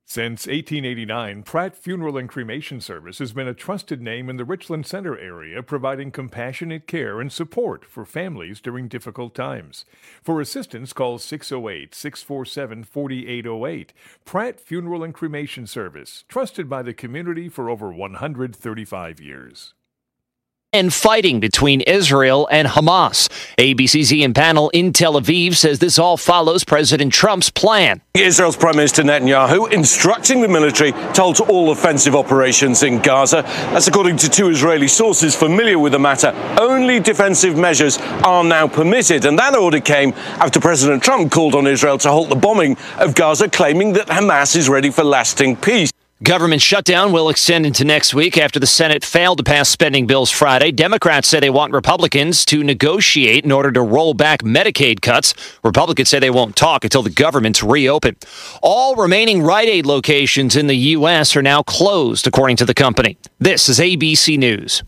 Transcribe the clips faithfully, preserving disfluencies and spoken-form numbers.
Since eighteen eighty-nine, Pratt Funeral and Cremation Service has been a trusted name in the Richland Center area, providing compassionate care and support for families during difficult times. For assistance, call six oh eight, six four seven, four eight oh eight. Pratt Funeral and Cremation Service, trusted by the community for over one hundred thirty-five years. And fighting between Israel and Hamas. A B C's Ian Pannell in Tel Aviv says this all follows President Trump's plan. Israel's Prime Minister Netanyahu instructing the military to halt all offensive operations in Gaza. That's according to two Israeli sources familiar with the matter. Only defensive measures are now permitted, and that order came after President Trump called on Israel to halt the bombing of Gaza, claiming that Hamas is ready for lasting peace. Government shutdown will extend into next week after the Senate failed to pass spending bills Friday. Democrats say they want Republicans to negotiate in order to roll back Medicaid cuts. Republicans say they won't talk until the government's reopened. All remaining Rite Aid locations in the U S are now closed, according to the company. This is A B C News.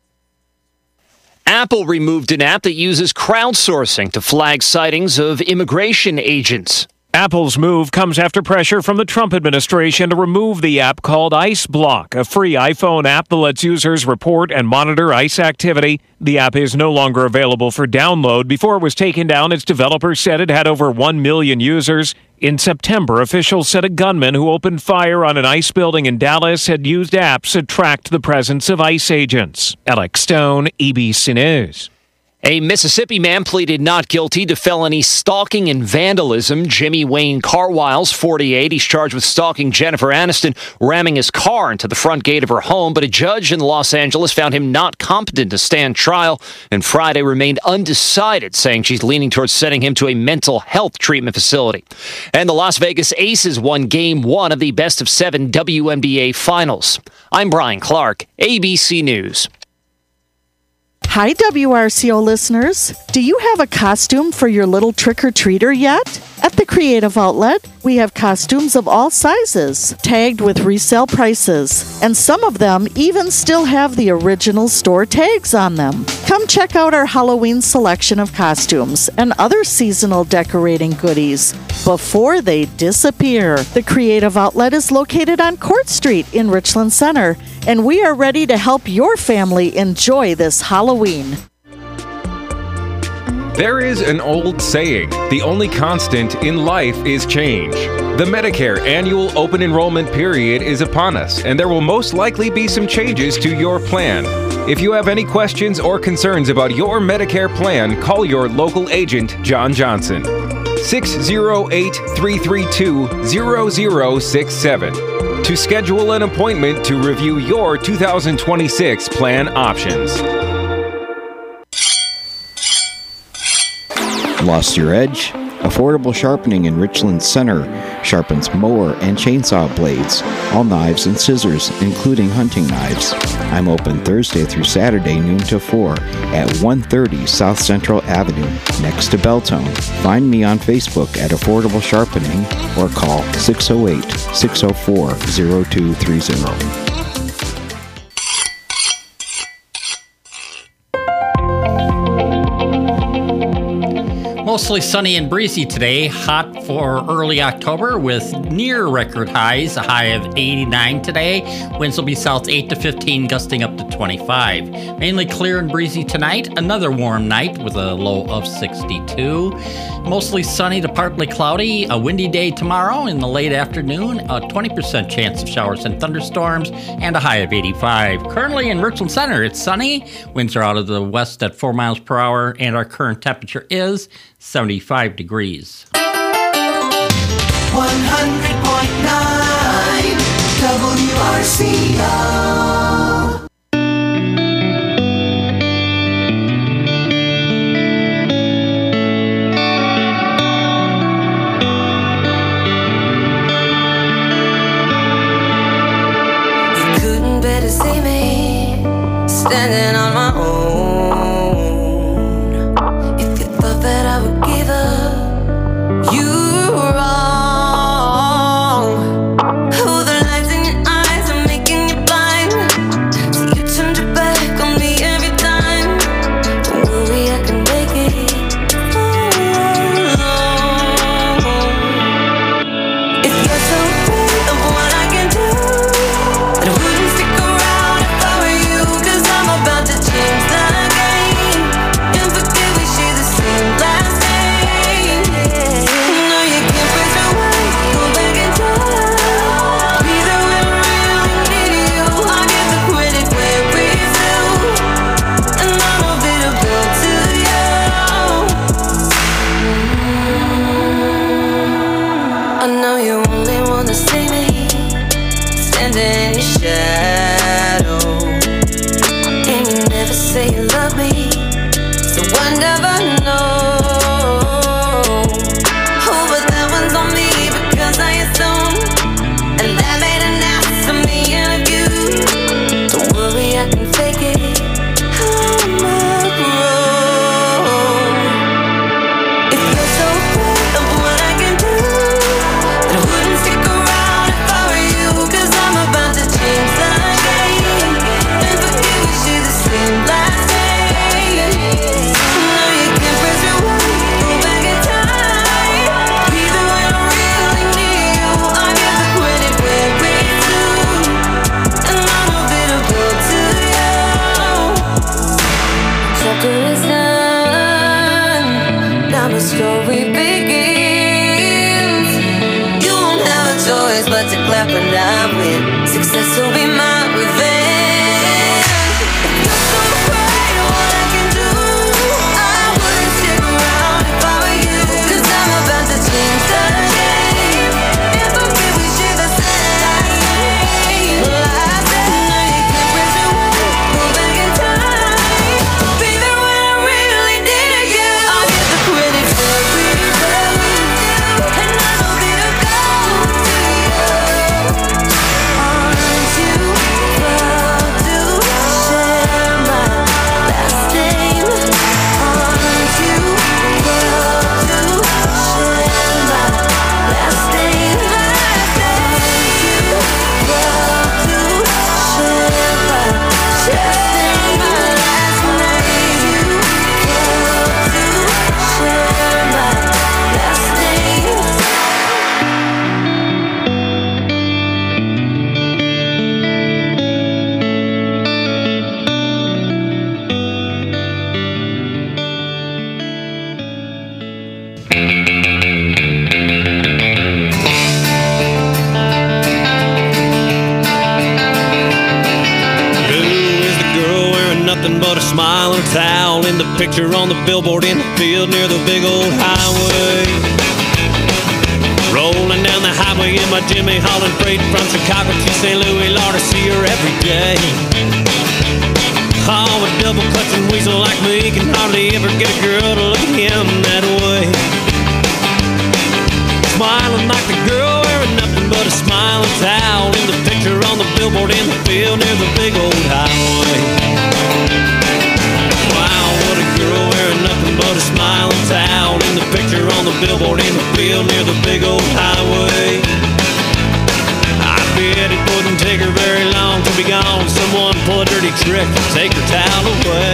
Apple removed an app that uses crowdsourcing to flag sightings of immigration agents. Apple's move comes after pressure from the Trump administration to remove the app called ICE Block, a free iPhone app that lets users report and monitor ICE activity. The app is no longer available for download. Before it was taken down, its developers said it had over one million users. In September, officials said a gunman who opened fire on an ICE building in Dallas had used apps that tracked the presence of ICE agents. Alex Stone, A B C News. A Mississippi man pleaded not guilty to felony stalking and vandalism. Jimmy Wayne Carwiles, forty-eight. He's charged with stalking Jennifer Aniston, ramming his car into the front gate of her home. But a judge in Los Angeles found him not competent to stand trial, and Friday remained undecided, saying she's leaning towards sending him to a mental health treatment facility. And the Las Vegas Aces won Game one of the best of seven W N B A Finals. I'm Brian Clark, A B C News. Hi, W R C O listeners. Do you have a costume for your little trick-or-treater yet? At the Creative Outlet, we have costumes of all sizes, tagged with resale prices, and some of them even still have the original store tags on them. Come check out our Halloween selection of costumes and other seasonal decorating goodies before they disappear. The Creative Outlet is located on Court Street in Richland Center, and we are ready to help your family enjoy this Halloween. There is an old saying, the only constant in life is change. The Medicare annual open enrollment period is upon us, and there will most likely be some changes to your plan. If you have any questions or concerns about your Medicare plan, call your local agent, John Johnson. six oh eight, three three two, zero zero six seven to schedule an appointment to review your two thousand twenty-six plan options. Lost your edge? Affordable Sharpening in Richland Center sharpens mower and chainsaw blades, all knives and scissors, including hunting knives. I'm open Thursday through Saturday, noon to four, at one thirty South Central Avenue, next to Belltone. Find me on Facebook at Affordable Sharpening or call six oh eight, six oh four, oh two three oh. Mostly sunny and breezy today, hot for early October with near record highs, a high of eighty-nine today. Winds will be south eight to fifteen, gusting up to twenty-five. Mainly clear and breezy tonight, another warm night with a low of sixty-two. Mostly sunny to partly cloudy, a windy day tomorrow in the late afternoon, a twenty percent chance of showers and thunderstorms, and a high of eighty-five. Currently in Richland Center, it's sunny. Winds are out of the west at four miles per hour, and our current temperature is seventy-five degrees. one hundred point nine W R C O. You couldn't better see me standing on my own. That I would give up, you were wrong. Oh, the lights in your eyes are making you blind. wanna see me standing in your shadow, and you never say you love me, so I never know. Oh, but that one's on me because I assume, and that made an ass of me and of you. Don't worry, I can fake it. I'm a pro. If you're so proud of what I can do, then I wouldn't stick around if I were you. Cause I'm about to change the game and forget we share the same last name. No, you can't press rewind, go back in time. Even when I really need you, I get the credit where it's due, and I'm available to you. Chapter is done, now the story begins. You won't have a choice but to clap and I win. Success will be my revenge. You're so afraid of what I can do, I wouldn't stick around if I were you. Cause I'm about to change the game and forget we share the same last name. Last name. No, you can't press rewind, go back in time. Baby, when I really needed you, I'll get the credit for everything, and I'll be the go-to you. Aren't you proud to share my last name? Aren't you proud to share my last name? Aren't you proud to share my last name? My last name. You proud to share my last name? Who is the girl wearing nothing but a smile and a towel in the picture on the billboard in the field near the big old highway? Rolling down the highway in my Jimmy Holland freight from Chicago to Saint Louis, Lord, I see her every day. Oh, a double clutching weasel like me can hardly ever get a girl to look at him that way. Smiling like the girl wearing nothing but a smile and towel in the picture on the billboard in the field near the big old highway. Wow, what a girl wearing nothing but a smile and towel in the picture on the billboard in the field near the big old highway. I bet it wouldn't take her very long to be gone. Someone pull a dirty trick and take her towel away.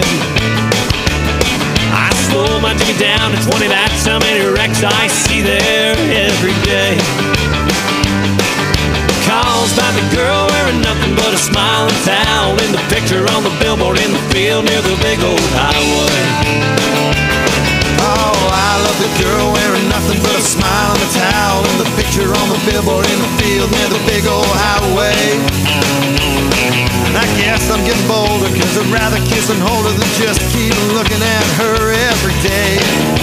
I slow my jiggy down to twenty, that's how many wrecks I see there every day. Caused by the girl wearing nothing but a smile and towel in the picture on the billboard in the field near the big old highway. Oh, I love the girl wearing nothing but a smile and a towel in the picture on the billboard in the field near the big old highway. I guess I'm getting bolder, cause I'd rather kiss and hold her than just keep looking at her every day.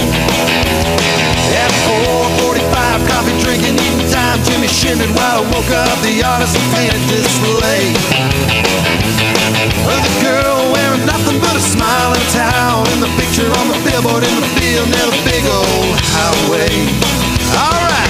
At four forty-five, coffee drinking, eating time, Jimmy shimmered while I woke up the artist painted display. Well, the girl wearing nothing but a smile and a towel in the picture on the billboard in the field near the big old highway. Alright.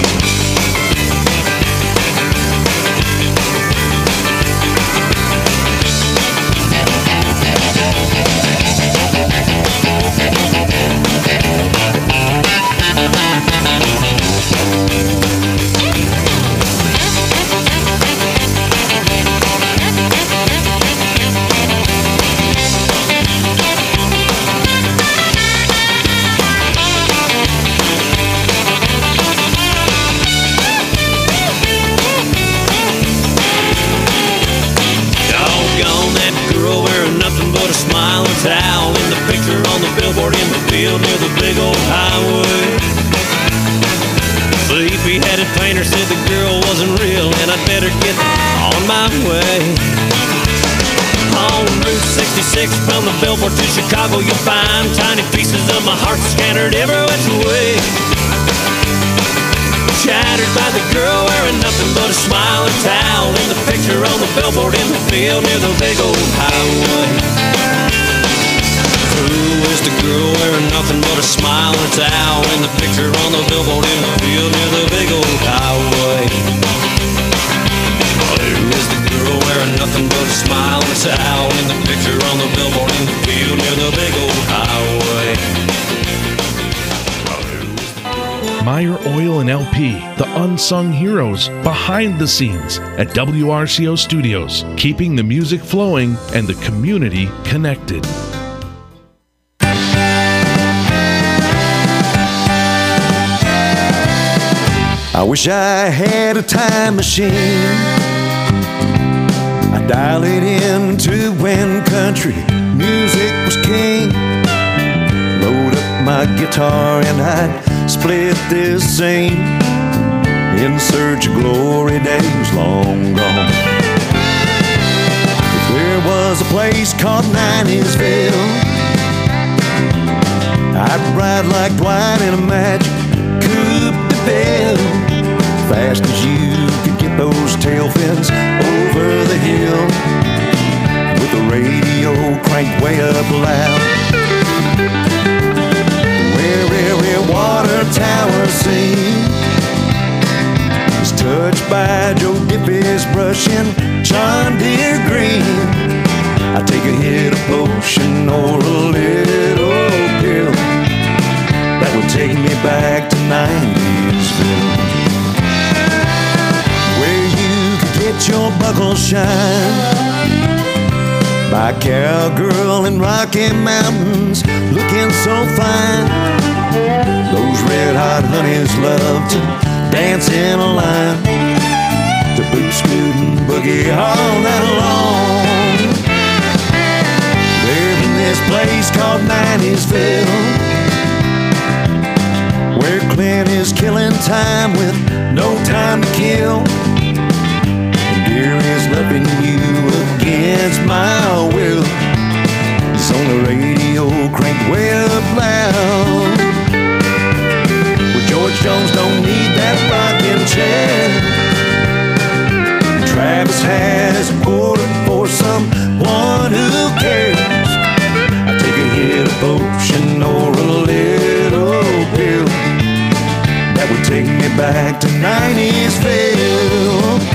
Towel in the picture on the billboard in the field near the big old highway. Sleepy-headed painter said the girl wasn't real and I'd better get on my way. On Route sixty-six from the billboard to Chicago, you'll find tiny pieces of my heart scattered every which way. shattered by the girl wearing nothing but a smiling towel in the picture on the billboard in the field near the big old highway. Who is the girl wearing nothing but a smiling towel in the picture on the billboard in the field near the big old highway? Who is the girl wearing nothing but a smiling towel in the picture on the billboard in the field near the big old highway? Meyer Oil and L P, the unsung heroes behind the scenes at W R C O Studios, keeping the music flowing and the community connected. I wish I had a time machine. I'd dial it into when country music was king. Load up my guitar and I'd split this scene in search of glory days long gone. If there was a place called Nineysville, I'd ride like Dwight in a magic coupe de belle, fast as you could get those tail fins over the hill, with the radio cranked way up loud. Water tower scene is touched by Joe Diffie's brush in John Deere green. I take a hit of potion or a little pill that would take me back to Nineysville, where you could get your buckle shine by a cowgirl in Rocky Mountains looking so fine. Those red-hot honeys love to dance in a line, to boot, scoot, and boogie all night long. They're in this place called Nineysville, where Clint is killing time with no time to kill, and Deer is loving you against my will. It's on the radio, cranked way up loud. George Jones don't need that rocking chair. Travis has a quarter for someone who cares. I take a hit of potion or a little pill that would take me back to Nineysville.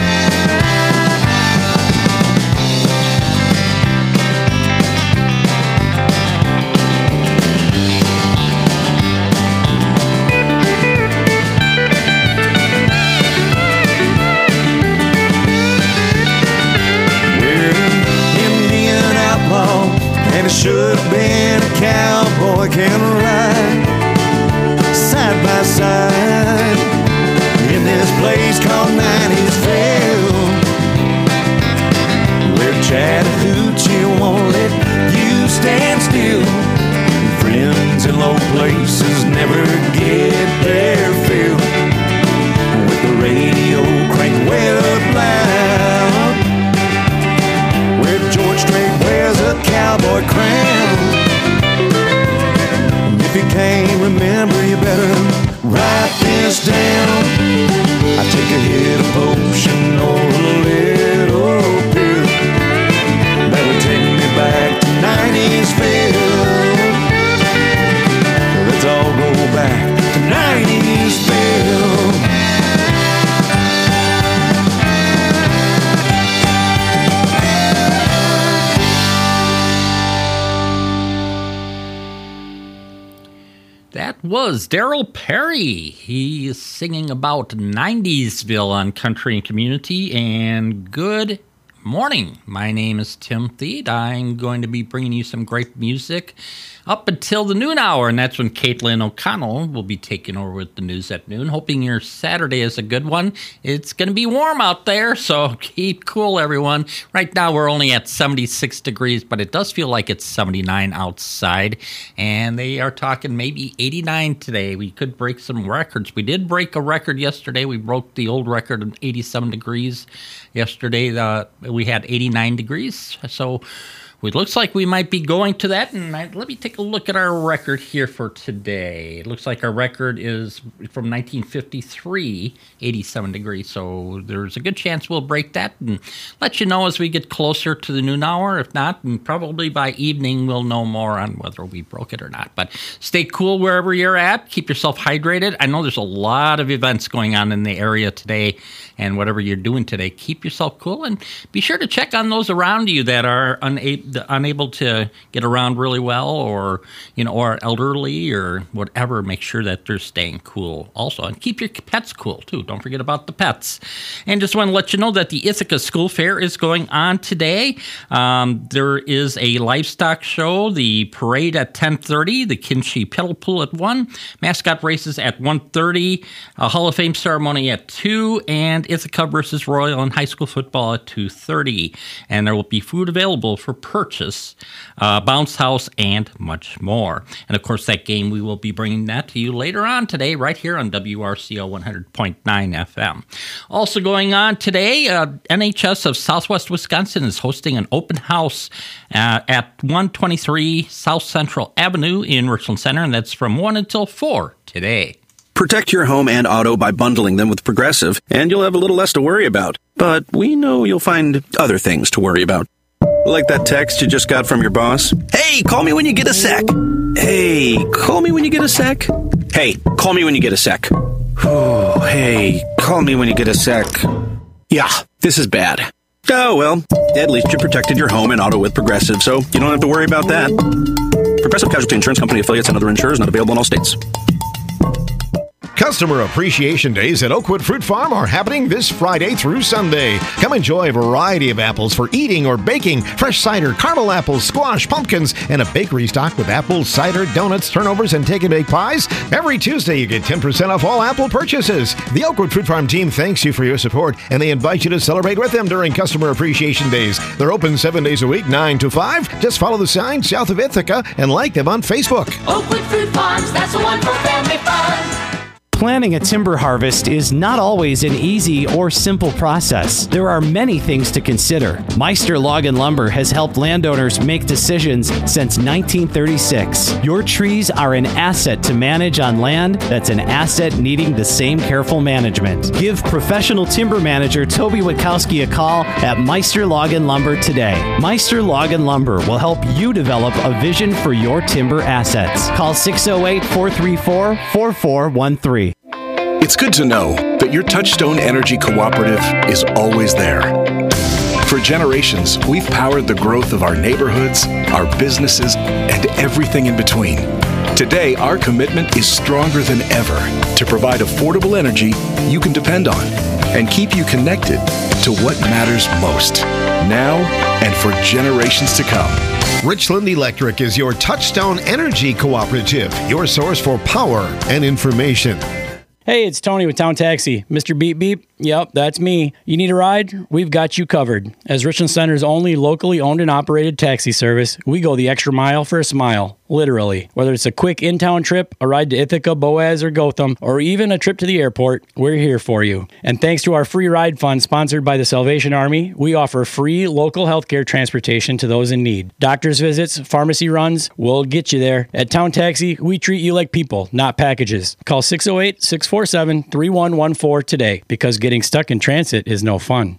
And it should have been a cowboy can ride side by side in this place called Nineysville, where Chattahoochee won't let you stand still. Friends in low places never get their fill, with the radio cranked way up loud, where George Strait wears a cowboy crown. And if you can't remember, you better write this down. I take a hit of potion or a little pill that would take me back to Nineysville. Let's all go back to Nineysville. That was Daryl Perry. He is singing about Nineysville on Country and Community. And good morning. My name is Tim Thede. I'm going to be bringing you some great music up until the noon hour, and that's when Caitlin O'Connell will be taking over with the news at noon. Hoping your Saturday is a good one. It's going to be warm out there, so keep cool, everyone. Right now, we're only at seventy-six degrees, but it does feel like it's seventy-nine outside, and they are talking maybe eighty-nine today. We could break some records. We did break a record yesterday. We broke the old record of eighty-seven degrees yesterday. Uh, we had eighty-nine degrees, so It looks like we might be going to that, and I, let me take a look at our record here for today. It looks like our record is from nineteen fifty-three, eighty-seven degrees, so there's a good chance we'll break that and let you know as we get closer to the noon hour. If not, and probably by evening we'll know more on whether we broke it or not. But stay cool wherever you're at. Keep yourself hydrated. I know there's a lot of events going on in the area today, and whatever you're doing today, keep yourself cool, and be sure to check on those around you that are unable, unable to get around really well, or you know, or elderly or whatever. Make sure that they're staying cool also, and keep your pets cool too. Don't forget about the pets. And just want to let you know that the Ithaca School Fair is going on today. Um, there is a livestock show, the parade at ten thirty, the Kinshee Pedal Pool at one, mascot races at one thirty, a Hall of Fame ceremony at two, and Ithaca versus Royal in high school football at two thirty. And there will be food available for purchase, uh, bounce house, and much more. And of course, that game, we will be bringing that to you later on today, right here on W R C O one hundred point nine F M. Also going on today, uh, N H S of Southwest Wisconsin is hosting an open house uh, at one twenty-three South Central Avenue in Richland Center, and that's from one until four today. Protect your home and auto by bundling them with Progressive, and you'll have a little less to worry about. But we know you'll find other things to worry about. Like that text you just got from your boss. Hey, call me when you get a sec. Hey, call me when you get a sec. Hey, call me when you get a sec. Oh, hey, call me when you get a sec. Yeah, this is bad. Oh, well, at least you protected your home and auto with Progressive, so you don't have to worry about that. Progressive Casualty Insurance Company affiliates and other insurers not available in all states. Customer Appreciation Days at Oakwood Fruit Farm are happening this Friday through Sunday. Come enjoy a variety of apples for eating or baking, fresh cider, caramel apples, squash, pumpkins, and a bakery stocked with apples, cider, donuts, turnovers, and take-and-bake pies. Every Tuesday, you get ten percent off all apple purchases. The Oakwood Fruit Farm team thanks you for your support, and they invite you to celebrate with them during Customer Appreciation Days. They're open seven days a week, nine to five. Just follow the sign south of Ithaca and like them on Facebook. Oakwood Fruit Farms, that's the one for family fun. Planning a timber harvest is not always an easy or simple process. There are many things to consider. Meister Log and Lumber has helped landowners make decisions since nineteen thirty-six. Your trees are an asset to manage on land that's an asset needing the same careful management. Give professional timber manager Toby Wachowski a call at Meister Log and Lumber today. Meister Log and Lumber will help you develop a vision for your timber assets. Call six oh eight, four three four, four four one three. It's good to know that your Touchstone Energy Cooperative is always there. For generations, we've powered the growth of our neighborhoods, our businesses, and everything in between. Today, our commitment is stronger than ever to provide affordable energy you can depend on and keep you connected to what matters most, now and for generations to come. Richland Electric is your Touchstone Energy Cooperative, your source for power and information. Hey, it's Tony with Town Taxi. Mister Beep Beep? Yep, that's me. You need a ride? We've got you covered. As Richland Center's only locally owned and operated taxi service, we go the extra mile for a smile, literally. Whether it's a quick in-town trip, a ride to Ithaca, Boaz, or Gotham, or even a trip to the airport, we're here for you. And thanks to our free ride fund sponsored by the Salvation Army, we offer free local healthcare transportation to those in need. Doctor's visits, pharmacy runs, we'll get you there. At Town Taxi, we treat you like people, not packages. Call six oh eight, six four seven, three one one four today, because getting stuck in transit is no fun.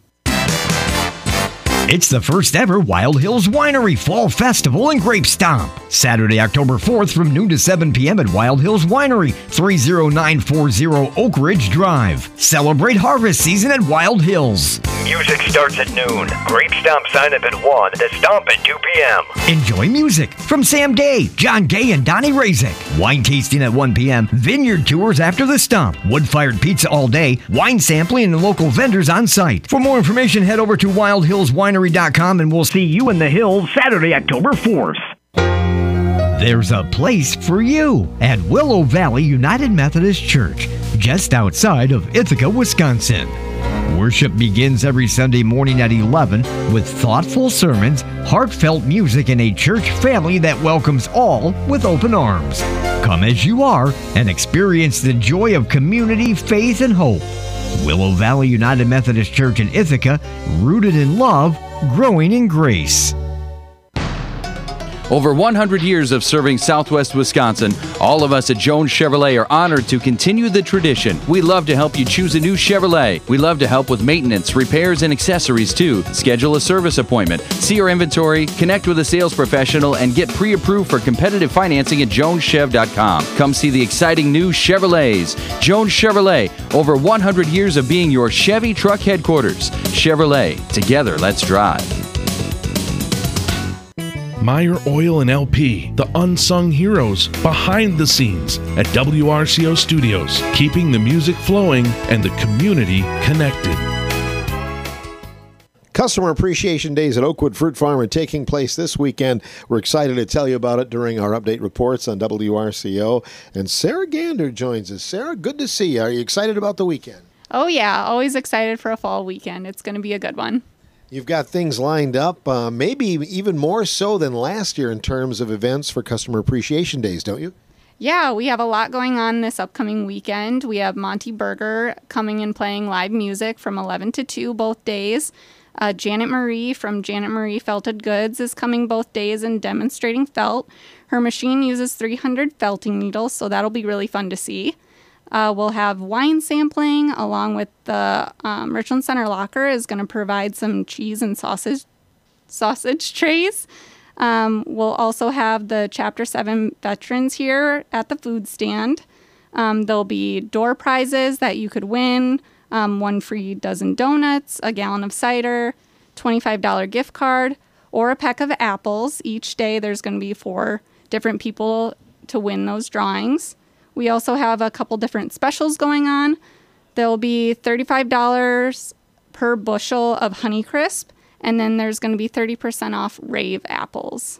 It's the first ever Wild Hills Winery Fall Festival and Grape Stomp. Saturday, October fourth from noon to seven p.m. at Wild Hills Winery, three oh nine four oh Oak Ridge Drive. Celebrate harvest season at Wild Hills. Music starts at noon. Grape Stomp sign up at one. The Stomp at two p.m. Enjoy music from Sam Day, John Gay, and Donnie Razek. Wine tasting at one p.m. Vineyard tours after the Stomp. Wood-fired pizza all day. Wine sampling and local vendors on site. For more information, head over to wild hills winery dot com and we'll see you in the hills Saturday, October fourth. There's a place for you at Willow Valley United Methodist Church, just outside of Ithaca, Wisconsin. Worship begins every Sunday morning at eleven with thoughtful sermons, heartfelt music, and a church family that welcomes all with open arms. Come as you are and experience the joy of community, faith, and hope. Willow Valley United Methodist Church in Ithaca, rooted in love, growing in grace. Over one hundred years of serving Southwest Wisconsin, all of us at Jones Chevrolet are honored to continue the tradition. We love to help you choose a new Chevrolet. We love to help with maintenance, repairs, and accessories too. Schedule a service appointment, see our inventory, connect with a sales professional, and get pre-approved for competitive financing at jones chev dot com. Come see the exciting new Chevrolets. Jones Chevrolet, over one hundred years of being your Chevy truck headquarters. Chevrolet, together let's drive. Meyer Oil and L P, the unsung heroes behind the scenes at W R C O Studios, keeping the music flowing and the community connected. Customer Appreciation Days at Oakwood Fruit Farm are taking place this weekend. We're excited to tell you about it during our update reports on W R C O. And Sarah Gander joins us. Sarah, good to see you. Are you excited about the weekend? Oh, yeah. Always excited for a fall weekend. It's going to be a good one. You've got things lined up, uh, maybe even more so than last year in terms of events for Customer Appreciation Days, don't you? Yeah, we have a lot going on this upcoming weekend. We have Monty Berger coming and playing live music from eleven to two both days. Uh, Janet Marie from Janet Marie Felted Goods is coming both days and demonstrating felt. Her machine uses three hundred felting needles, so that'll be really fun to see. Uh, we'll have wine sampling along with the um, Richland Center Locker is going to provide some cheese and sausage sausage trays. Um, we'll also have the Chapter seven veterans here at the food stand. Um, there'll be door prizes that you could win, um, one free dozen donuts, a gallon of cider, twenty-five dollars gift card, or a pack of apples. Each day there's going to be four different people to win those drawings. We also have a couple different specials going on. There'll be thirty-five dollars per bushel of Honeycrisp, and then there's going to be thirty percent off Rave apples.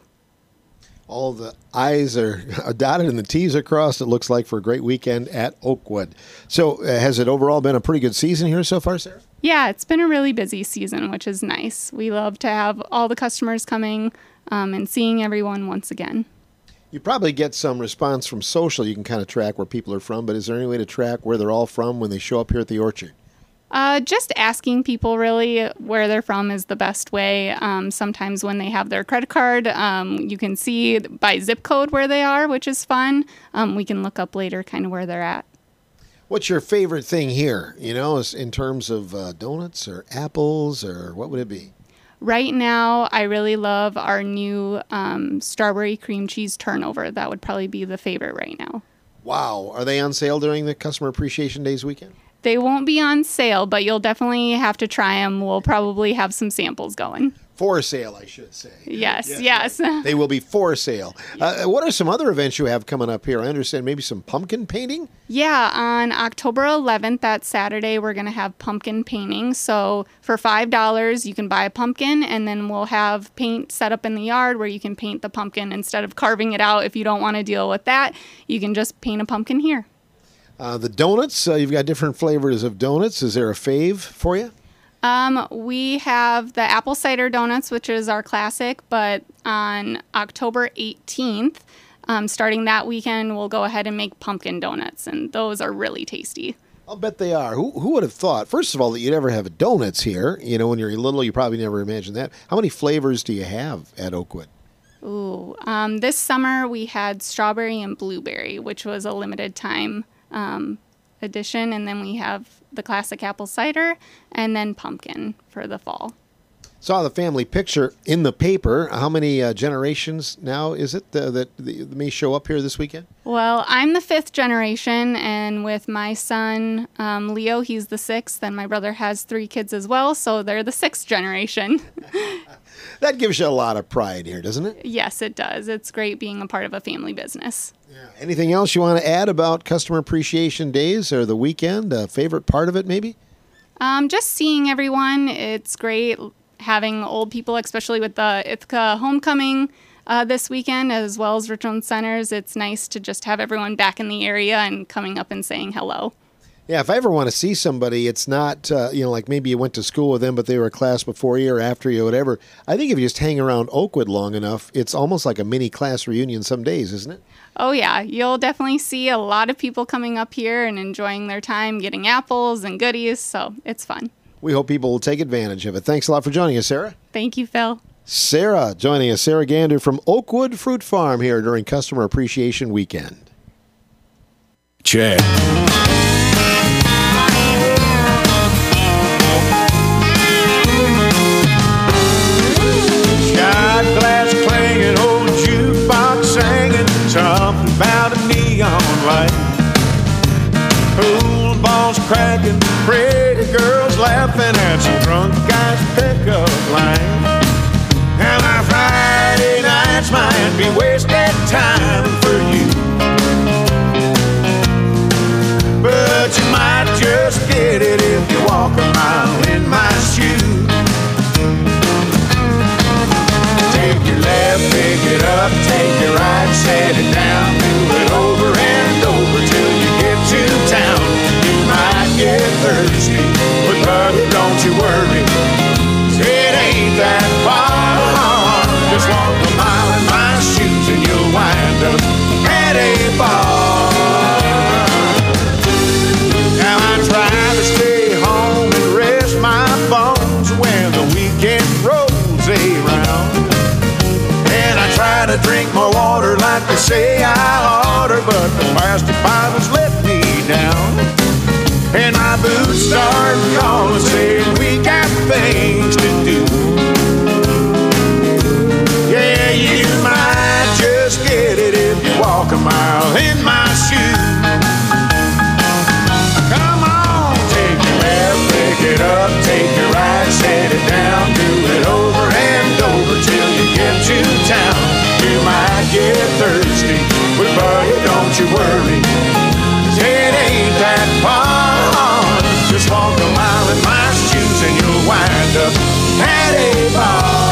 All the I's are dotted and the T's are crossed, it looks like, for a great weekend at Oakwood. So uh, has it overall been a pretty good season here so far, Sarah? Yeah, it's been a really busy season, which is nice. We love to have all the customers coming um, and seeing everyone once again. You probably get some response from social. You can kind of track where people are from, but is there any way to track where they're all from when they show up here at the Orchard? Uh, just asking people really where they're from is the best way. Um, sometimes when they have their credit card, um, you can see by zip code where they are, which is fun. Um, we can look up later kind of where they're at. What's your favorite thing here, you know, in terms of uh, donuts or apples, or what would it be? Right now, I really love our new um, strawberry cream cheese turnover. That would probably be the favorite right now. Wow. Are they on sale during the Customer Appreciation Days weekend? They won't be on sale, but you'll definitely have to try them. We'll probably have some samples going. For sale, I should say. Yes, yes. yes. They will be for sale. Uh, what are some other events you have coming up here? I understand maybe some pumpkin painting? Yeah, on October eleventh, that Saturday, we're going to have pumpkin painting. So for five dollars, you can buy a pumpkin, and then we'll have paint set up in the yard where you can paint the pumpkin. Instead of carving it out, if you don't want to deal with that, you can just paint a pumpkin here. Uh, the donuts, uh, you've got different flavors of donuts. Is there a fave for you? Um, we have the apple cider donuts, which is our classic, but on October eighteenth, um, starting that weekend, we'll go ahead and make pumpkin donuts, and those are really tasty. I'll bet they are. Who who would have thought, first of all, that you'd ever have donuts here? You know, when you're little, you probably never imagined that. How many flavors do you have at Oakwood? Ooh, um, this summer we had strawberry and blueberry, which was a limited time um, edition, and then we have the classic apple cider, and then pumpkin for the fall. Saw the family picture in the paper. How many uh, generations now is it uh, that, that may show up here this weekend? Well, I'm the fifth generation, and with my son, um, Leo, he's the sixth, and my brother has three kids as well, so they're the sixth generation. That gives you a lot of pride here, doesn't it? Yes, it does. It's great being a part of a family business. Yeah. Anything else you want to add about Customer Appreciation Days or the weekend? A favorite part of it, maybe? Um, just seeing everyone. It's great having old people, especially with the Ithaca homecoming uh, this weekend, as well as Richland Centers. It's nice to just have everyone back in the area and coming up and saying hello. Yeah, if I ever want to see somebody, it's not, uh, you know, like maybe you went to school with them, but they were a class before you or after you or whatever. I think if you just hang around Oakwood long enough, it's almost like a mini class reunion some days, isn't it? Oh, yeah. You'll definitely see a lot of people coming up here and enjoying their time getting apples and goodies, so it's fun. We hope people will take advantage of it. Thanks a lot for joining us, Sarah. Thank you, Phil. Sarah joining us. Sarah Gander from Oakwood Fruit Farm here during Customer Appreciation Weekend. Check. Shot glass clanging, old jukebox singing, something about a neon light. Pool balls cracking, pretty girls laughing at some drunk guys' pickup line. And my Friday nights might be wasted time for you, but you might just get it if you walk a mile in my shoes. Take your left, pick it up, take your right, set it down, do it over and over till you get to town. You might get thirsty, but buddy, don't you worry, it ain't that far. Just walk a mile in my shoes and you'll wind up at a bar. Now I try to stay home and rest my bones when the weekend rolls around. And I try to drink more water like they say I oughter, but the plastic bottles let me down. And my boots start calling, saying we got things to do. Yeah, you might just get it if you walk a mile in my shoes. Come on, take your left, pick it up, take your right, set it down, do it over and over till you get to town. You might get thirsty, but buddy, don't you worry, 'cause it ain't that far. Just walk a mile in my shoes and you'll wind up at a bar.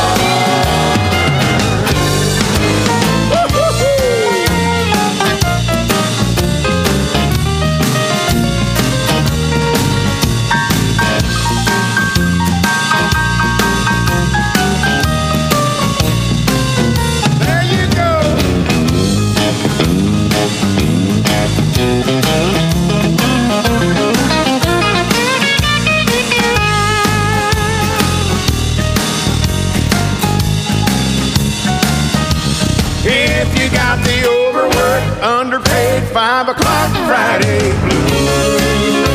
Underpaid five o'clock Friday blues.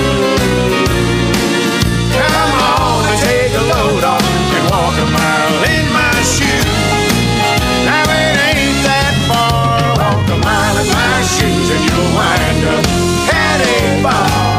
Come on and take a load off and walk a mile in my shoes. Now it ain't that far. Walk a mile in my shoes and you'll wind up at a bar.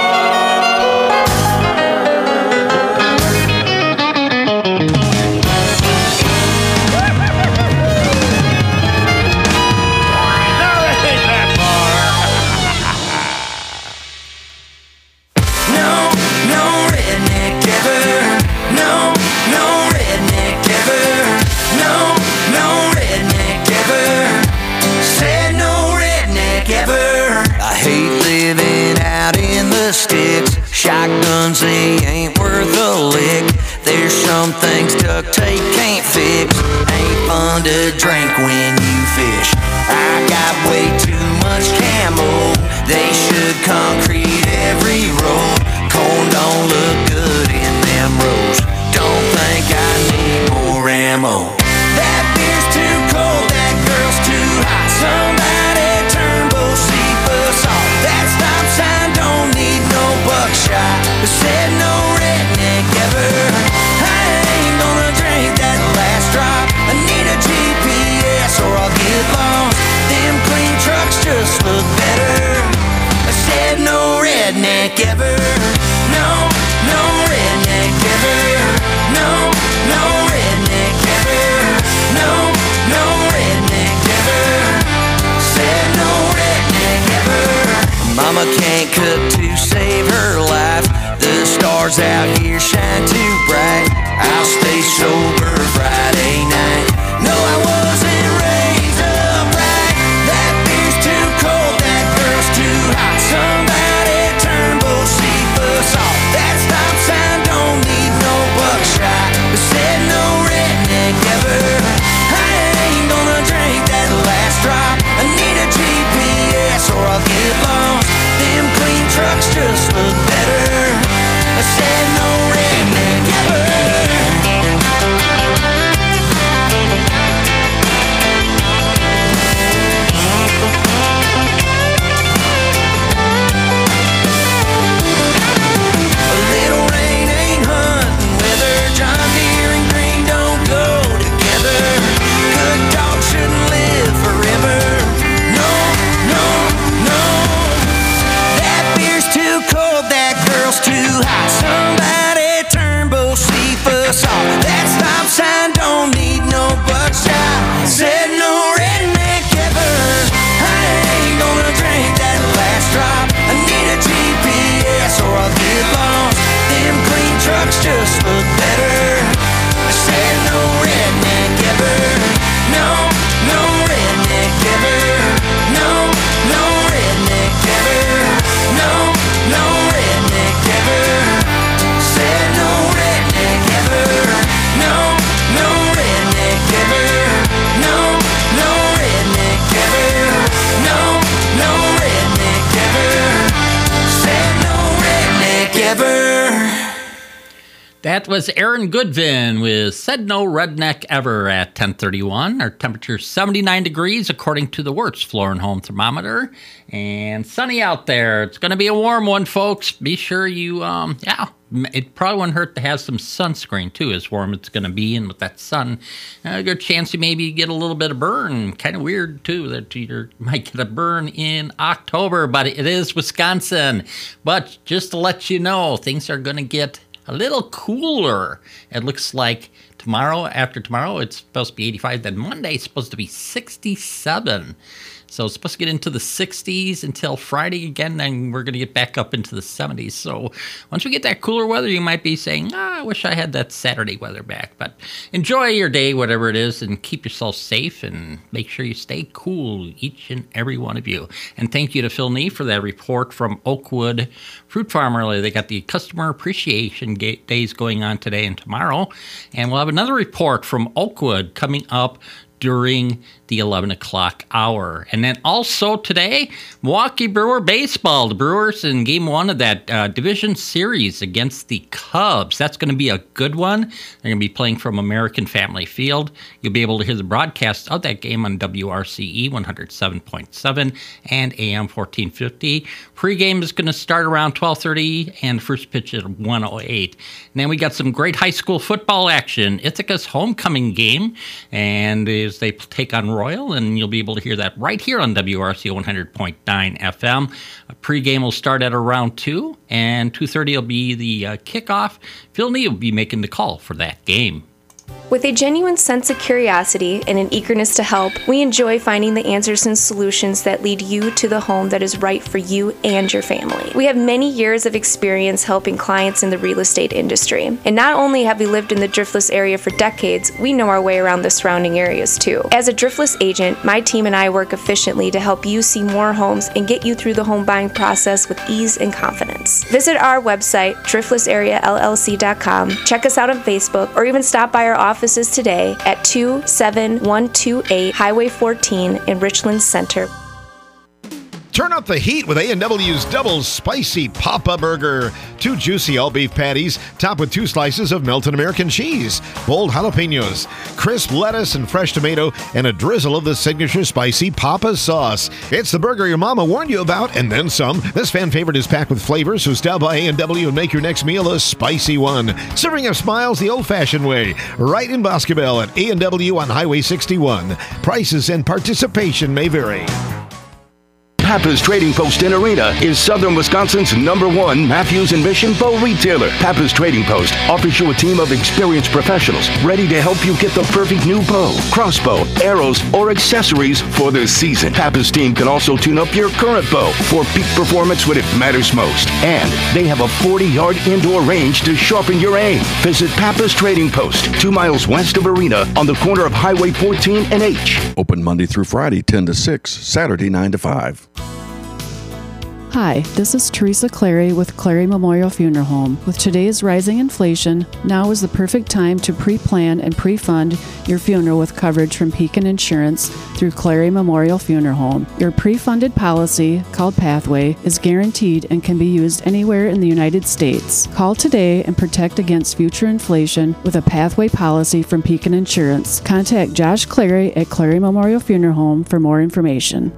Shotguns, they ain't worth a lick. There's some things duct tape can't fix. Ain't fun to drink when you fish. I got way too much camo. They should concrete every road. Corn don't look good in them rows. Don't think I need more ammo. That beer's too cold, that girl's too hot. Somebody turn both seatbelts off. That stop sign don't need no buckshot. Said no redneck ever. I ain't gonna drink that last drop. I need a G P S or I'll get lost. Them clean trucks just look better. I said no redneck ever. No, no redneck ever. No, no redneck ever. That was Aaron Goodvin with Said No Redneck Ever at ten thirty-one. Our temperature is seventy-nine degrees according to the Wirtz Floor and Home Thermometer. And sunny out there. It's going to be a warm one, folks. Be sure you, um, yeah, it probably wouldn't hurt to have some sunscreen, too, as warm it's going to be. And with that sun, a good chance you maybe get a little bit of burn. Kind of weird, too, that you might get a burn in October. But it is Wisconsin. But just to let you know, things are going to get a little cooler. It looks like tomorrow, after tomorrow, it's supposed to be eighty-five. Then Monday, it's supposed to be sixty-seven. So it's supposed to get into the sixties until Friday again, then we're going to get back up into the seventies. So once we get that cooler weather, you might be saying, ah, I wish I had that Saturday weather back. But enjoy your day, whatever it is, and keep yourself safe and make sure you stay cool, each and every one of you. And thank you to Phil Nee for that report from Oakwood Fruit Farm earlier. They got the Customer Appreciation Days going on today and tomorrow. And we'll have another report from Oakwood coming up during the eleven o'clock hour. And then also today, Milwaukee Brewer baseball. The Brewers in game one of that uh, division series against the Cubs. That's going to be a good one. They're going to be playing from American Family Field. You'll be able to hear the broadcast of that game on W R C E one oh seven point seven and A M fourteen fifty. Pre-game is going to start around twelve thirty and first pitch at one oh eight. And then we got some great high school football action. Ithaca's homecoming game, and as they take on Royal, and you'll be able to hear that right here on W R C one hundred point nine F M. A pregame will start at around two, and two thirty will be the uh, kickoff. Phil Nee will be making the call for that game. With a genuine sense of curiosity and an eagerness to help, we enjoy finding the answers and solutions that lead you to the home that is right for you and your family. We have many years of experience helping clients in the real estate industry. And not only have we lived in the Driftless area for decades, we know our way around the surrounding areas too. As a Driftless agent, my team and I work efficiently to help you see more homes and get you through the home buying process with ease and confidence. Visit our website, driftless area L L C dot com, check us out on Facebook, or even stop by our office offices today at two seven one two eight Highway fourteen in Richland Center. Turn up the heat with A and W's Double Spicy Papa Burger. Two juicy all-beef patties, topped with two slices of melted American cheese, bold jalapenos, crisp lettuce and fresh tomato, and a drizzle of the signature spicy Papa sauce. It's the burger your mama warned you about, and then some. This fan favorite is packed with flavor, so stop by A and W and make your next meal a spicy one. Serving up smiles the old-fashioned way, right in Boscobel at A and W on Highway sixty-one. Prices and participation may vary. Pappas Trading Post in Arena is Southern Wisconsin's number one Matthews and Mission bow retailer. Pappas Trading Post offers you a team of experienced professionals ready to help you get the perfect new bow, crossbow, arrows, or accessories for the season. Pappas team can also tune up your current bow for peak performance when it matters most. And they have a forty-yard indoor range to sharpen your aim. Visit Pappas Trading Post, two miles west of Arena on the corner of Highway fourteen and H. Open Monday through Friday, ten to six, Saturday, nine to five. Hi, this is Teresa Clary with Clary Memorial Funeral Home. With today's rising inflation, now is the perfect time to pre-plan and pre-fund your funeral with coverage from Pekin Insurance through Clary Memorial Funeral Home. Your pre-funded policy, called Pathway, is guaranteed and can be used anywhere in the United States. Call today and protect against future inflation with a Pathway policy from Pekin Insurance. Contact Josh Clary at Clary Memorial Funeral Home for more information.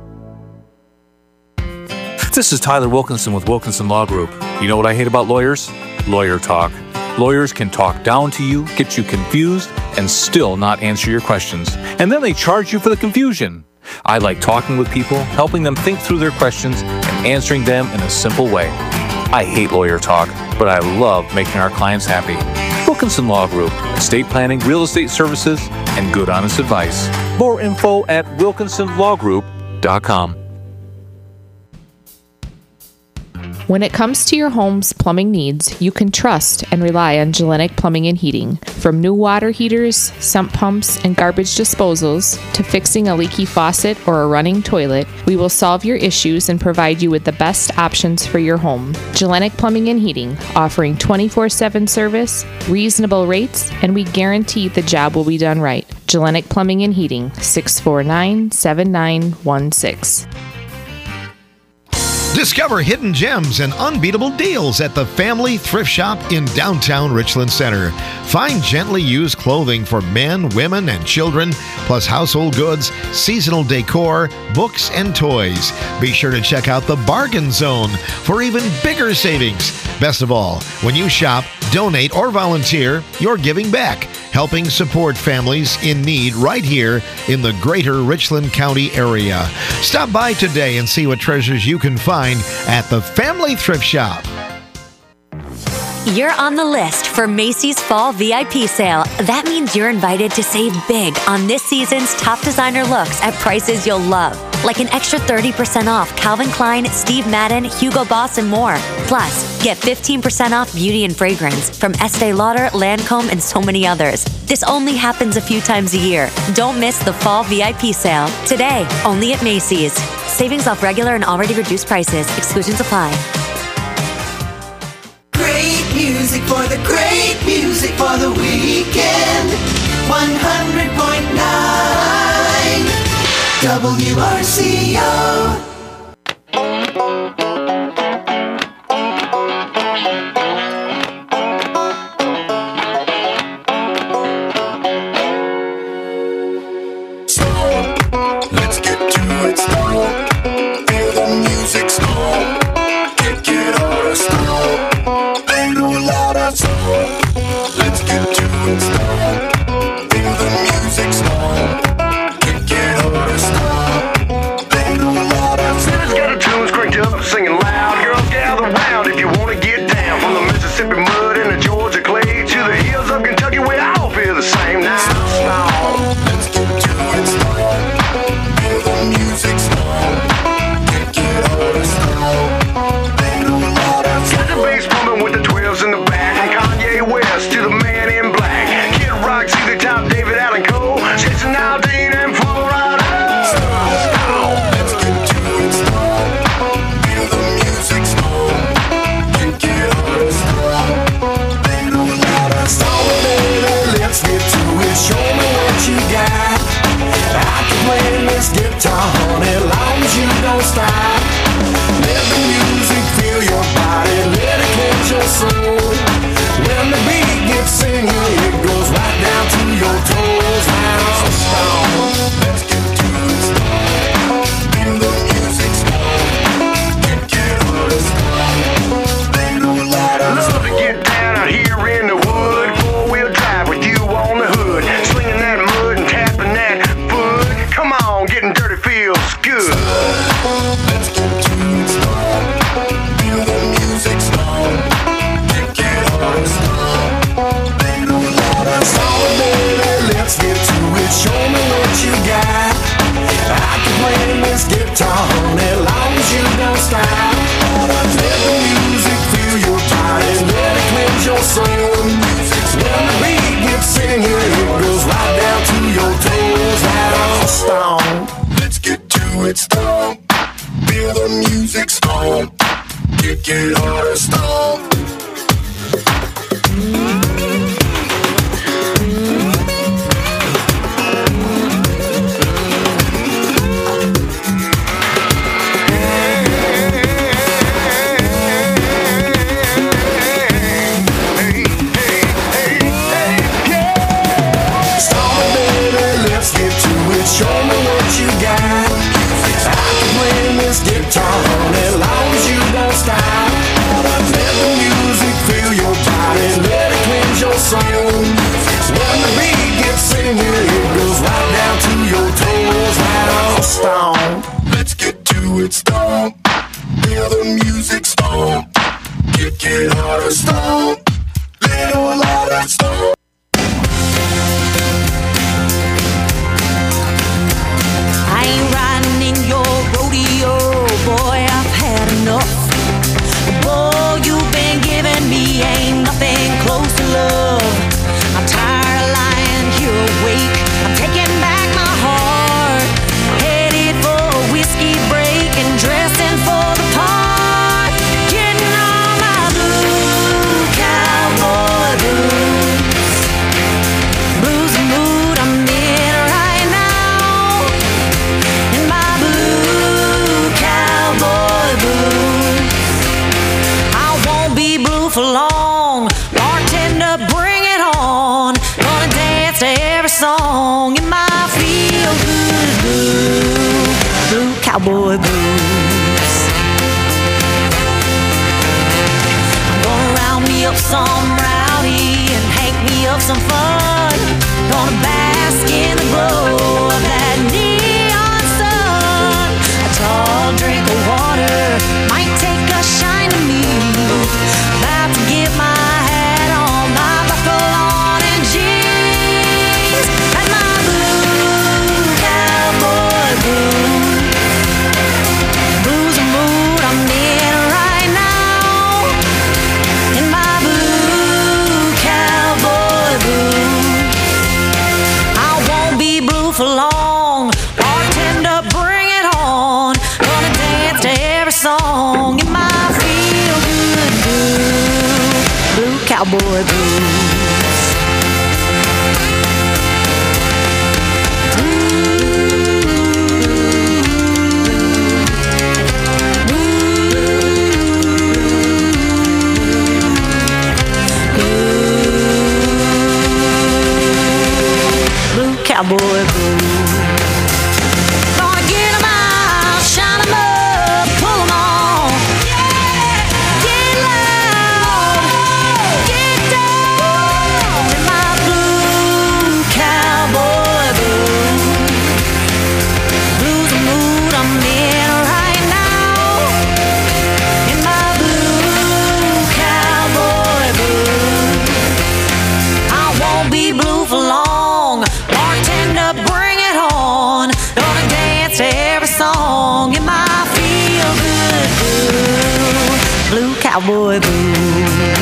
This is Tyler Wilkinson with Wilkinson Law Group. You know what I hate about lawyers? Lawyer talk. Lawyers can talk down to you, get you confused, and still not answer your questions. And then they charge you for the confusion. I like talking with people, helping them think through their questions, and answering them in a simple way. I hate lawyer talk, but I love making our clients happy. Wilkinson Law Group, estate planning, real estate services, and good honest advice. More info at wilkinson law group dot com. When it comes to your home's plumbing needs, you can trust and rely on Gellenic Plumbing and Heating. From new water heaters, sump pumps, and garbage disposals, to fixing a leaky faucet or a running toilet, we will solve your issues and provide you with the best options for your home. Gellenic Plumbing and Heating, offering twenty-four seven service, reasonable rates, and we guarantee the job will be done right. Gellenic Plumbing and Heating, six four nine, seven nine one six. Discover hidden gems and unbeatable deals at the Family Thrift Shop in downtown Richland Center. Find gently used clothing for men, women, and children, plus household goods, seasonal decor, books, and toys. Be sure to check out the Bargain Zone for even bigger savings. Best of all, when you shop, donate, or volunteer, you're giving back, helping support families in need right here in the greater Richland County area. Stop by today and see what treasures you can find at the Family Thrift Shop. You're on the list for Macy's Fall V I P Sale. That means you're invited to save big on this season's top designer looks at prices you'll love. Like an extra thirty percent off Calvin Klein, Steve Madden, Hugo Boss, and more. Plus, get fifteen percent off beauty and fragrance from Estee Lauder, Lancome, and so many others. This only happens a few times a year. Don't miss the Fall V I P Sale. Today, only at Macy's. Savings off regular and already reduced prices. Exclusions apply. Great music for the great music for the weekend. one hundred point nine W R C O. Let's get to it, stop. Feel the music, stop. Get it on, stop. Ain't no louder, stop. Let's get to it, stop. Feel the music, stop. Get it on, stop. Ain't no louder, stop. Sinners got a tunes cranked up, singing loud. Girls gather round if you want to get down. From the Mississippi mud and the Georgia clay to the hills of Kentucky, we all feel the same now. Stop. Let's get to it, stop. Feel the music, stop. Get on, stop. Ain't no louder, Got the bass bumping with the twelves in the back. From Kanye West to the man in black. Kid Rock, see the top, David Allen Cole. Jason Aldean and Flo Rida. Let's get to it, stop. Feel the music, stop. Get on, stop. Ain't no louder, stop, baby. Let's get to it. Show me what you got. I can play this guitar, honey, long as you don't stop. Let the music fill your body, let it catch your soul. When the beat gets singing, it goes right down to your toes. Now, stop. Let's get to it, stop. Feel the music, stop. Get on, stop. Ain't no louder. Love to get down out here in the wood. Four-wheel drive with you on the hood. Slinging that mud and tapping that foot. Come on, getting dirty feels good. Let's get to it, stop. Feel the music, stop. Get on, stop. Ain't no louder, stop, baby. Let's get to it. Show me what you got. I can play this guitar, honey, long as you don't stop. Let the music fill your body, let it cleanse your soul. When the beat gets singing, it goes right down to your toes. Now, stop. Let's get to it, stop. Feel the music, stop. Get, get harder, stop. Stop, baby, let's get to it. Show me what you got. I can play this guitar, honey, long as you don't stop. Let the music fill your body, let it cleanse your soul. When the beat gets singing, it goes right down to your toes. Now, stop. Let's get to it, stop. Feel the music, stop. Get, get harder, stop. Little louder, stop. I ain't riding in your rodeo, boy, I've had enough. Boy, you've been giving me ain't nothing close to love. I'm tired of song in my feel-good blue, blue cowboy blues. I'm gonna round me up some rowdy and hang me up some fun. Gonna bask in the glow of that neon sun. A tall drink of water might take a shine to me. About to get my hat on, my buckle on and jeans, and my blue cowboy blues. Blues a mood I'm in right now, in my blue cowboy blues. I won't be blue for long. Bartender, bring it on. Gonna dance to every song in my feel-good blue, blue cowboy blues. Blue cowboy blues. Gonna get 'em out, shine 'em up, pull 'em on. Get loud, get down in my blue cowboy blues. Blues a mood I'm in right now, in my blue cowboy blues. I won't be blue for long. Bartender, bring it on. Gonna dance to every song in my feel-good blue, blue cowboy blues.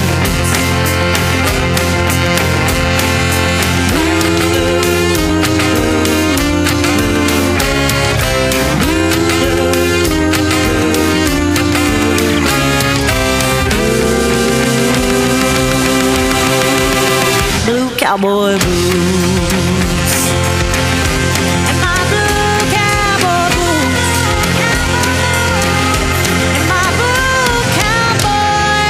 Blue cowboy blues. And my blue cowboy blues. And my blue cowboy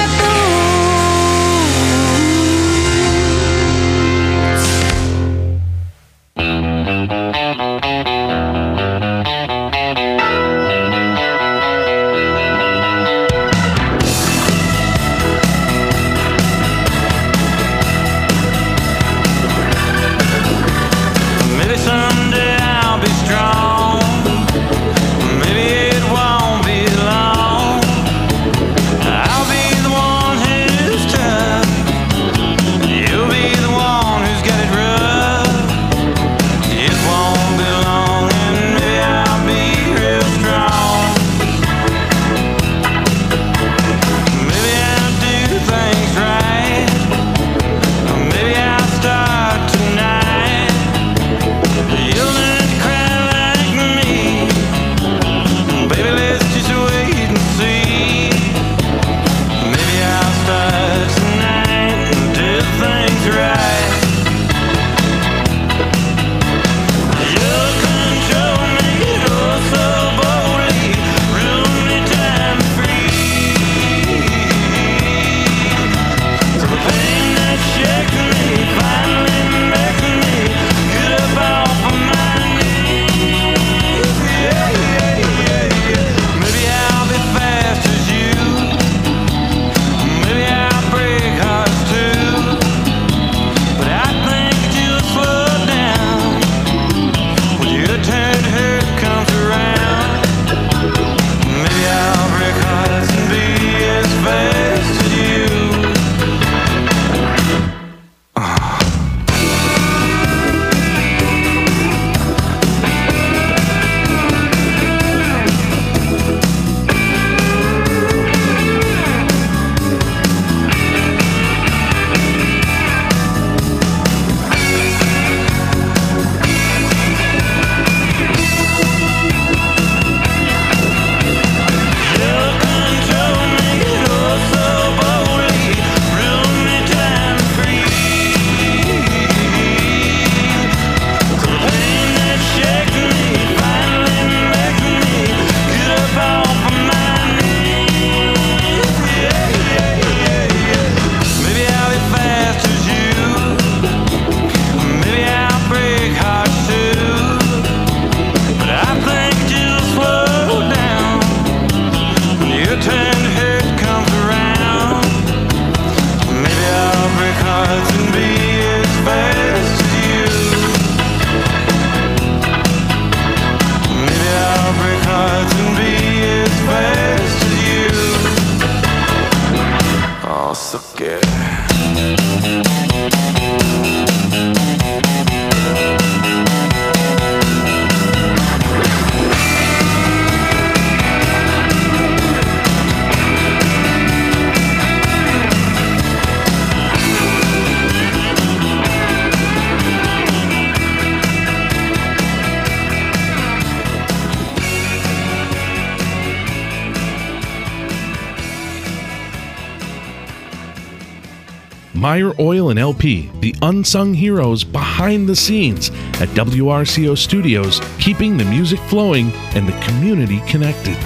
Meyer Oil and L P, the unsung heroes behind the scenes at W R C O Studios, keeping the music flowing and the community connected.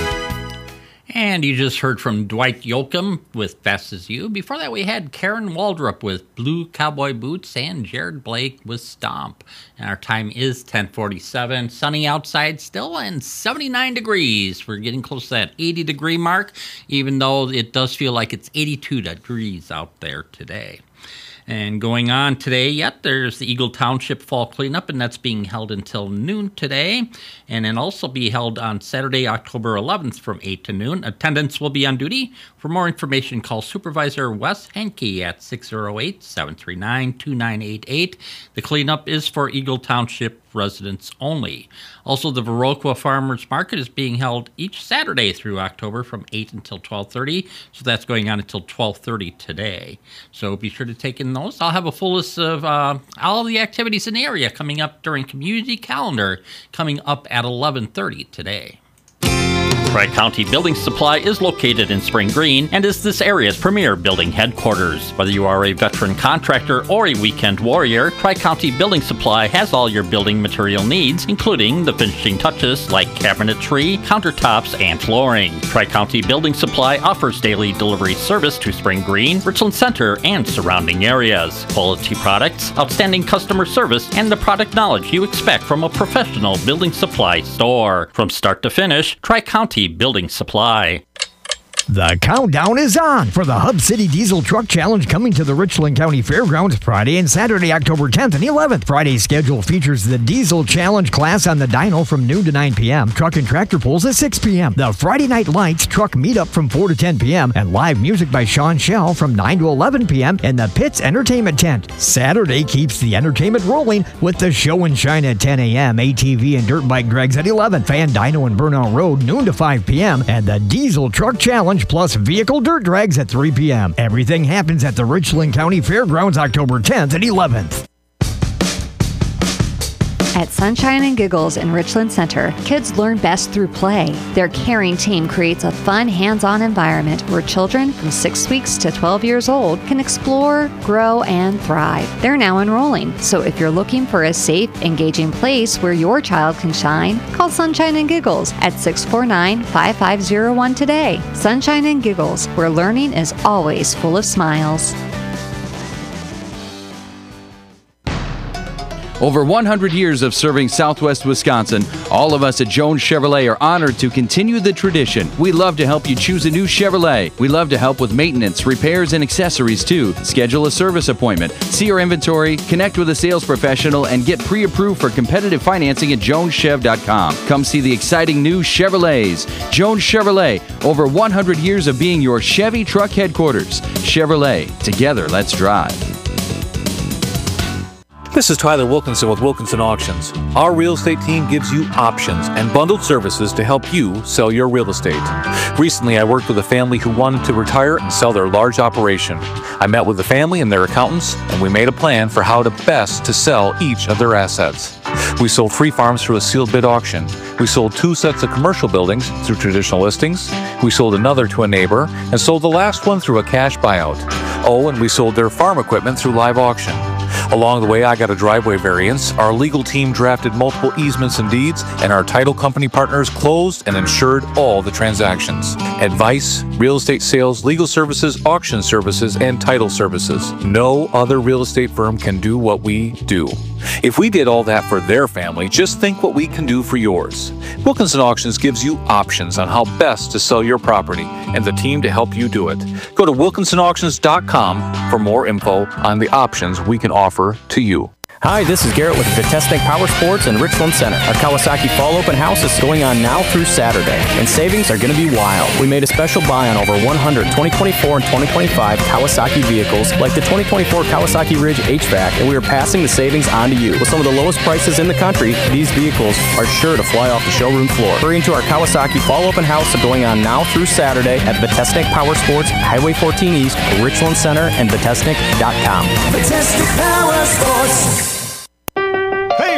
And you just heard from Dwight Yoakam with Fast As You. Before that, we had Karen Waldrop with Blue Cowboy Boots and Jared Blake with Stomp. And our time is ten forty-seven. Sunny outside still and seventy-nine degrees. We're getting close to that eighty degree mark, even though it does feel like it's eighty-two degrees out there today. And going on today, yet there's the Eagle Township Fall Cleanup, and that's being held until noon today. And then also be held on Saturday, October eleventh from eight to noon. Attendance will be on duty. For more information, call Supervisor Wes Henke at six oh eight, seven three nine, two nine eight eight. The cleanup is for Eagle Township residents only. Also, the Viroqua Farmers Market is being held each Saturday through October from eight until twelve thirty. So that's going on until twelve thirty today. So be sure to take in those. I'll have a full list of uh, all the activities in the area coming up during Community Calendar coming up at eleven thirty today. Tri-County Building Supply is located in Spring Green and is this area's premier building headquarters. Whether you are a veteran contractor or a weekend warrior, Tri-County Building Supply has all your building material needs, including the finishing touches like cabinetry, countertops, and flooring. Tri-County Building Supply offers daily delivery service to Spring Green, Richland Center, and surrounding areas. Quality products, outstanding customer service, and the product knowledge you expect from a professional building supply store. From start to finish, Tri-County Building Supply. The countdown is on for the Hub City Diesel Truck Challenge coming to the Richland County Fairgrounds Friday and Saturday, October tenth and eleventh. Friday's schedule features the Diesel Challenge class on the dyno from noon to nine p.m., truck and tractor pulls at six p.m., the Friday Night Lights truck meetup from four to ten p.m., and live music by Sean Shell from nine to eleven p.m. in the Pitts Entertainment Tent. Saturday keeps the entertainment rolling with the Show and Shine at ten a.m., A T V and Dirt Bike Dregs at eleven, Fan Dyno and Burnout Road noon to five p.m., and the Diesel Truck Challenge plus vehicle dirt drags at three p.m. Everything happens at the Richland County Fairgrounds October tenth and eleventh. At Sunshine and Giggles in Richland Center, kids learn best through play. Their caring team creates a fun, hands-on environment where children from six weeks to twelve years old can explore, grow, and thrive. They're now enrolling, so if you're looking for a safe, engaging place where your child can shine, call Sunshine and Giggles at six four nine, five five zero one today. Sunshine and Giggles, where learning is always full of smiles. Over one hundred years of serving Southwest Wisconsin, all of us at Jones Chevrolet are honored to continue the tradition. We love to help you choose a new Chevrolet. We love to help with maintenance, repairs, and accessories too. Schedule a service appointment, see our inventory, connect with a sales professional, and get pre-approved for competitive financing at jones chev dot com. Come see the exciting new Chevrolets. Jones Chevrolet, over one hundred years of being your Chevy truck headquarters. Chevrolet, together let's drive. This is Tyler Wilkinson with Wilkinson Auctions. Our real estate team gives you options and bundled services to help you sell your real estate. Recently, I worked with a family who wanted to retire and sell their large operation. I met with the family and their accountants, and we made a plan for how to best to sell each of their assets. We sold three farms through a sealed bid auction. We sold two sets of commercial buildings through traditional listings. We sold another to a neighbor and sold the last one through a cash buyout. Oh, and we sold their farm equipment through live auction. Along the way, I got a driveway variance, our legal team drafted multiple easements and deeds, and our title company partners closed and insured all the transactions. Advice, real estate sales, legal services, auction services, and title services. No other real estate firm can do what we do. If we did all that for their family, just think what we can do for yours. Wilkinson Auctions gives you options on how best to sell your property and the team to help you do it. Go to wilkinson auctions dot com for more info on the options we can offer to you. Hi, this is Garrett with Vitesnik Power Sports in Richland Center. Our Kawasaki Fall Open House is going on now through Saturday, and savings are going to be wild. We made a special buy on over one hundred twenty twenty-four and twenty twenty-five Kawasaki vehicles, like the twenty twenty-four Kawasaki Ridge H V A C, and we are passing the savings on to you. With some of the lowest prices in the country, these vehicles are sure to fly off the showroom floor. Hurry into our Kawasaki Fall Open House going on now through Saturday at Vitesnik Power Sports, Highway fourteen East, Richland Center, and vitesnik dot com. Vitesnik Power Sports. Hey,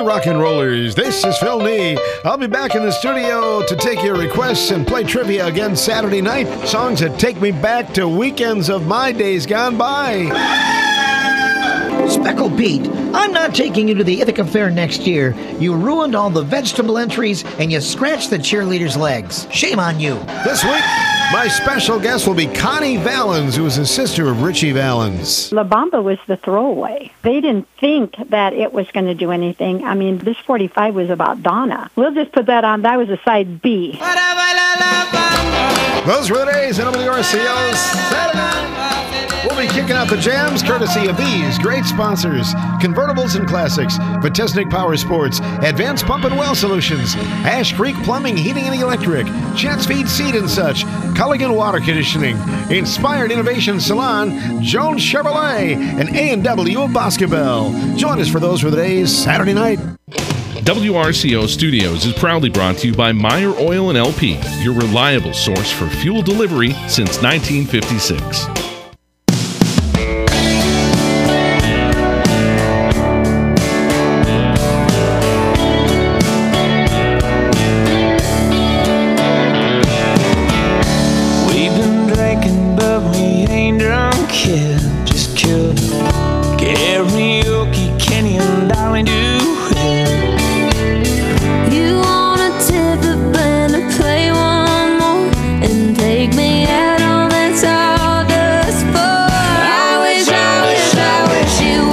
Hey, rock and rollers, this is Phil Nee. I'll be back in the studio to take your requests and play trivia again Saturday night. Songs that take me back to weekends of my days gone by. Speckle Pete, I'm not taking you to the Ithaca Fair next year. You ruined all the vegetable entries and you scratched the cheerleaders' legs. Shame on you. This week, my special guest will be Connie Valens, who is a sister of Richie Valens. La Bamba was the throwaway. They didn't think that it was going to do anything. I mean, this forty-five was about Donna. We'll just put that on. That was a side B. Those were the days in W R C O Saturday. We'll be kicking out the jams courtesy of these great sponsors: Convertibles and Classics, Vitesnik Power Sports, Advanced Pump and Well Solutions, Ash Creek Plumbing, Heating and Electric, Chance Feed Seed and Such, Culligan Water Conditioning, Inspired Innovation Salon, Jones Chevrolet, and A and W of Boscobel. Join us for Those Were the Days Saturday night. W R C O Studios is proudly brought to you by Meyer Oil and L P, your reliable source for fuel delivery since nineteen fifty-six. We've been drinking, but we ain't drunk yet. Just killed karaoke, Kenny and Dolly do. You wanna tip the band to play one more and take me out on that sawdust floor. I wish, I wish, I wish you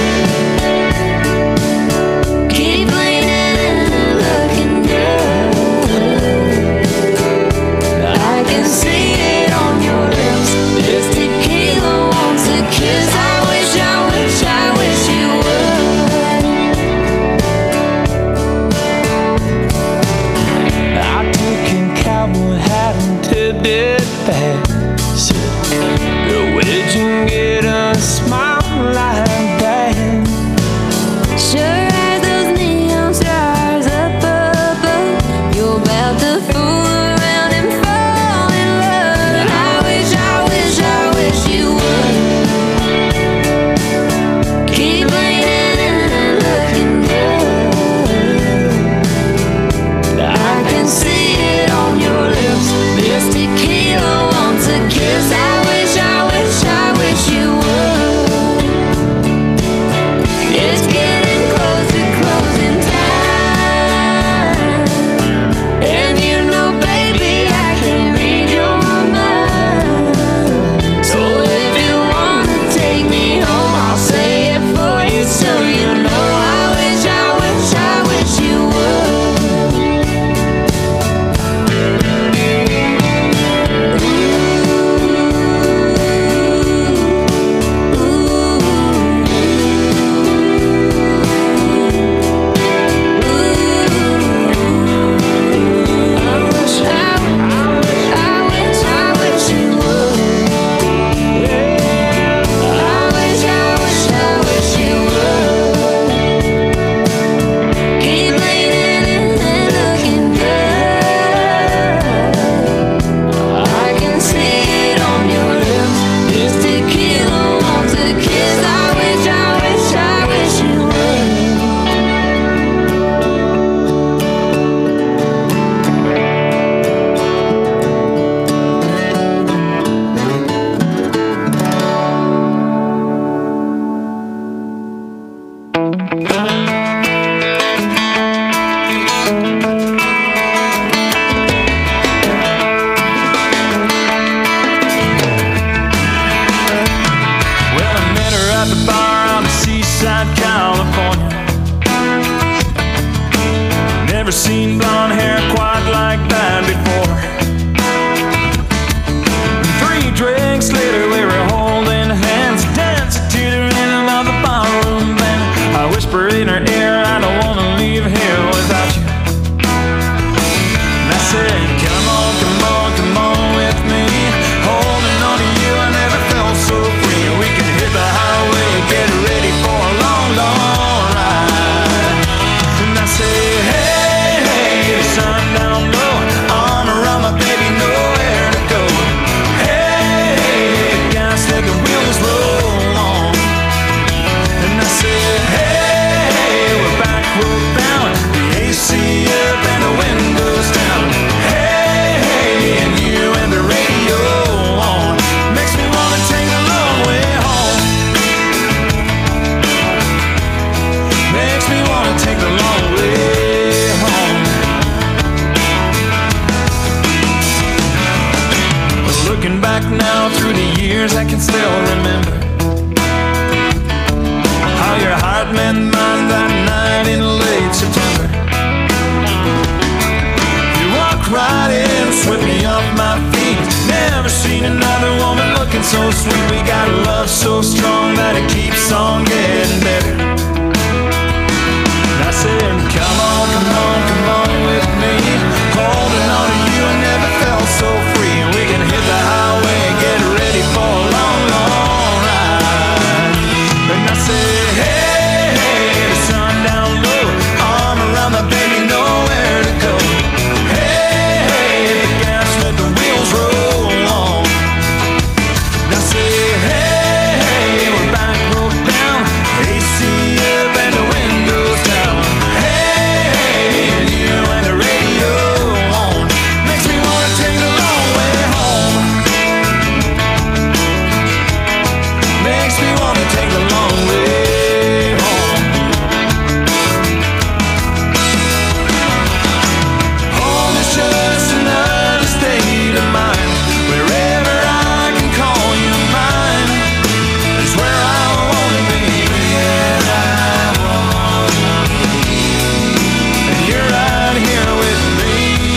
would keep leaning and looking good. I can see it on your lips. This tequila wants a kiss. I wish, I wish, I wish you would. I took in cowboy hat and tidbit bag. Said, girl, where'd you get a smile like that? Sure as those neon stars up above, you're about to fool around and fall in love. I wish, I wish, I wish you would keep leaning and looking good. I can see it on your lips. This tequila wants a kiss. I wish, I wish, I wish you would. It's getting close to closing time, and you know, baby, I can read your mind. So if you wanna take me home, I'll say it for you, so you know. I wish, I wish, I wish you Well, I met her at the bar on the seaside, California. Never seen blonde hair quite like that before. Three drinks later, we were holding hands, dancing to the rhythm of the ballroom band. I whispered in her ear, I don't wanna leave here without you. And I said, come on, come on, come on with me. Holding on to you, I never felt so free. We can hit the highway, get ready for a long, long ride. And I say, hey, hey, the sun down low, arm around my baby, nowhere to go. Hey, so sweet, we got love so strong that it keeps on getting better. And I said, come on, come on, come on with me. Holding on to you, I never felt so free. We can hit the highway and get ready for a long, long ride. And I said, hey, hey, the sun down low, arm around my baby, nowhere to go. Hey, hey, hit the gas, let the wheels roll on. And I said, hey, hey, we're back, broke down, A C up and the windows down. Hey, hey, and you and the radio on. Makes me wanna take the long way home. Makes me wanna take the long way home. Home is just another state of mind. Wherever I can call you mine is where I wanna be. Yeah, I wanna be. And you're right here with me.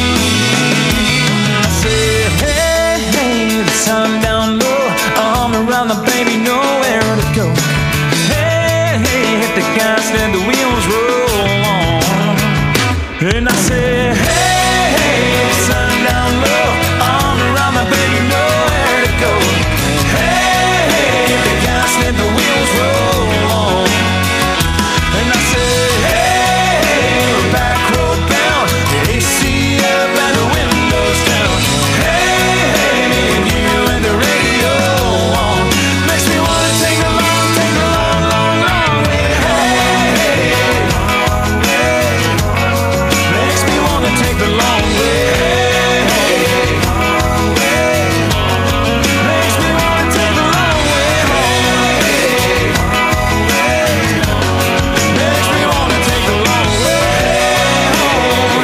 I said, hey, hey, the sun down low, arm around the baby, nowhere to go. Hey, hey, hit the gas, let the wheels roll on. And I said, hey, hey, the sun down low, arm around my baby, nowhere to go. Hey, hey, hit the gas, let the wheels roll on. And I said, hey, hey, we're back, road down, A C up and the windows down. Hey, hey, me and you and the radio on. Makes me wanna take a long, take a long, long, long way. Hey, hey, long way. Makes me wanna take the long way. Hey, long way. Makes me wanna take the long way home. Hey, long way. Makes me wanna take the long way home.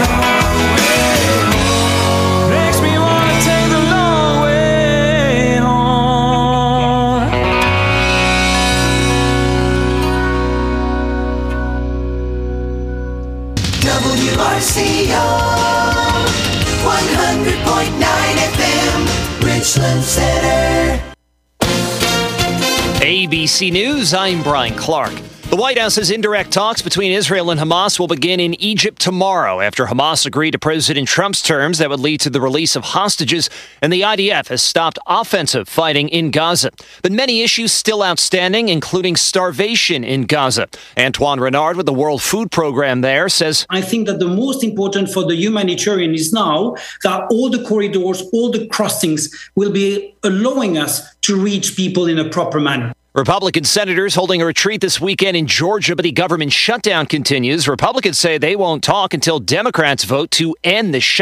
Makes me wanna take the long way home. W R C O one hundred point nine F M, Richland Center. A B C News, I'm Brian Clark. The White House's indirect talks between Israel and Hamas will begin in Egypt tomorrow after Hamas agreed to President Trump's terms that would lead to the release of hostages, and the I D F has stopped offensive fighting in Gaza. But many issues still outstanding, including starvation in Gaza. Antoine Renard with the World Food Program there says, I think that the most important for the humanitarian is now that all the corridors, all the crossings will be allowing us to reach people in a proper manner. Republican senators holding a retreat this weekend in Georgia, but the government shutdown continues. Republicans say they won't talk until Democrats vote to end the shutdown.